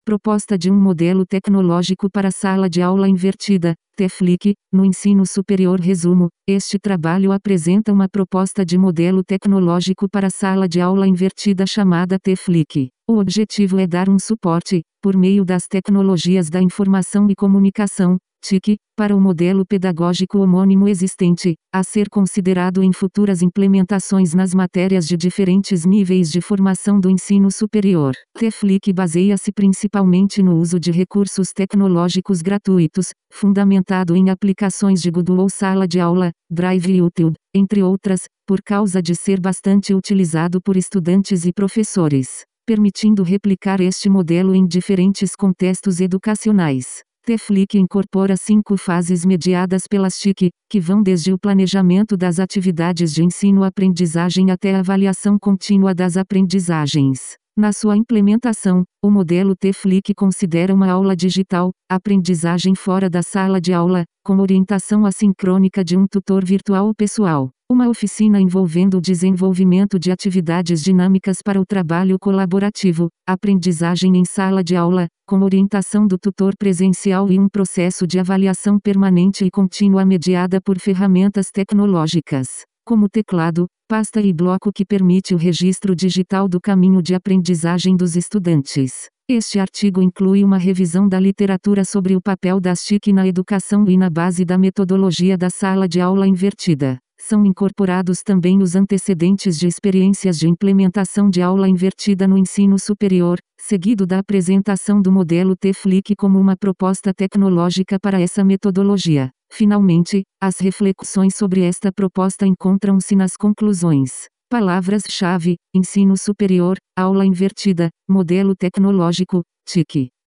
Proposta de um modelo tecnológico para sala de aula invertida, TFLIC, no ensino superior. Resumo: este trabalho apresenta uma proposta de modelo tecnológico para sala de aula invertida chamada TFLIC. O objetivo é dar um suporte, por meio das tecnologias da informação e comunicação, TIC, para o modelo pedagógico homônimo existente, a ser considerado em futuras implementações nas matérias de diferentes níveis de formação do ensino superior. TFLIC baseia-se principalmente no uso de recursos tecnológicos gratuitos, fundamentado em aplicações de Google ou sala de aula, Drive e YouTube, entre outras, por causa de ser bastante utilizado por estudantes e professores, permitindo replicar este modelo em diferentes contextos educacionais. TFLIC incorpora 5 fases mediadas pelas TIC, que vão desde o planejamento das atividades de ensino-aprendizagem até a avaliação contínua das aprendizagens. Na sua implementação, o modelo TFLIC considera uma aula digital, aprendizagem fora da sala de aula, com orientação assincrônica de um tutor virtual ou pessoal. Uma oficina envolvendo o desenvolvimento de atividades dinâmicas para o trabalho colaborativo, aprendizagem em sala de aula, com orientação do tutor presencial e um processo de avaliação permanente e contínua mediada por ferramentas tecnológicas, como teclado, pasta e bloco que permite o registro digital do caminho de aprendizagem dos estudantes. Este artigo inclui uma revisão da literatura sobre o papel das TIC na educação e na base da metodologia da sala de aula invertida. São incorporados também os antecedentes de experiências de implementação de aula invertida no ensino superior, seguido da apresentação do modelo TFLIC como uma proposta tecnológica para essa metodologia. Finalmente, as reflexões sobre esta proposta encontram-se nas conclusões. Palavras-chave: ensino superior, aula invertida, modelo tecnológico, TIC.